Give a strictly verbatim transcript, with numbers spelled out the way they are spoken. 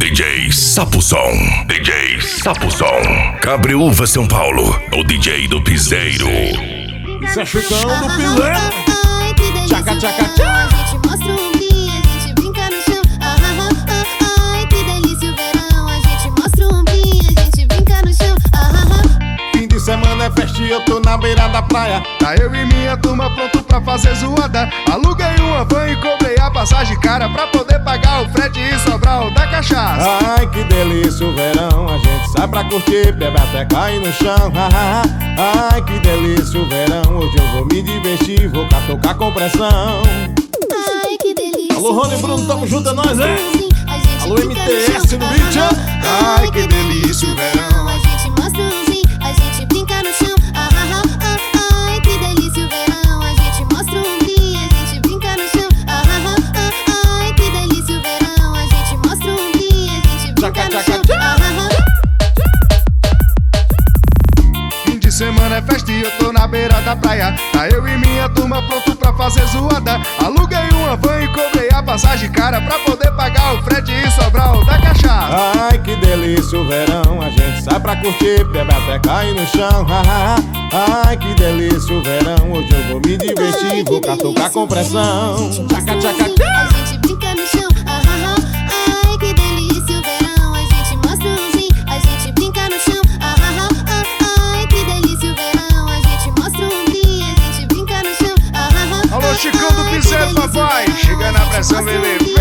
D J Sapuzão, D J Sapuzão, Cabreúva, São Paulo, o D J do Piseiro. Isso é chutão do piseiro. Tchaca, tchaca, tchaca. A gente mostra o umbinho, a gente brinca no chão. Ah, ah, ah, ah, ai, que delícia o verão. A gente mostra o umbinho, a gente brinca no chão. Ah, ah, ah. Fim de semana é festa e eu tô na beira da praia. Tá eu e minha turma pronto pra fazer zoada. Aluguei uma van e cobrei a passagem cara pra poder pagar o frete e Sobral da cachaça. Ai, que delícia o verão. A gente sai pra curtir, bebe até cair no chão. Ah, ah, ah. Ai, que delícia o verão. Hoje eu vou me divertir, vou catucar com pressão. Ai, que delícia. Alô, Rony e Bruno, tamo junto, é nóis, hein? A gente Alô, brinca M T S chão. no beat, hein? Ai, que delícia o verão. A gente mostra o umbinho, a gente brinca no chão. Ah, ah, ah, ah, ai, que delícia o verão. A gente mostra o umbinho, a gente brinca no chão. Ah, ah, ah, ah, ai, que delícia o verão. A gente mostra o umbinho, a gente brinca no chão. Ah, ah, ah. Fim de semana é festa e eu tô na beira da praia. Tá eu e minha turma pronto pra fazer zoada. Aluguei uma van e cobrei a passagem cara pra poder pagar o frete e Sobral da cachaça. Ai, que delícia o verão. A gente sai pra curtir, bebe até cair no chão. Ah, ah, ah. Ai, que delícia o verão. Hoje eu vou me divertir, vou catucar com pressão. Tchaca, tchaca, tchaca. A gente brinca no chão. Ah, ah, ah. Ai, que delícia o verão. A gente mostra o umbinho, a gente brinca no chão. Ah, ah, ah, ah. Ai, que delícia o verão. A gente mostra o umbinho, a gente brinca no chão. Ah, ah, ah. Alô, Chicão do Piseiro, papai. Chega na pressão, bebê.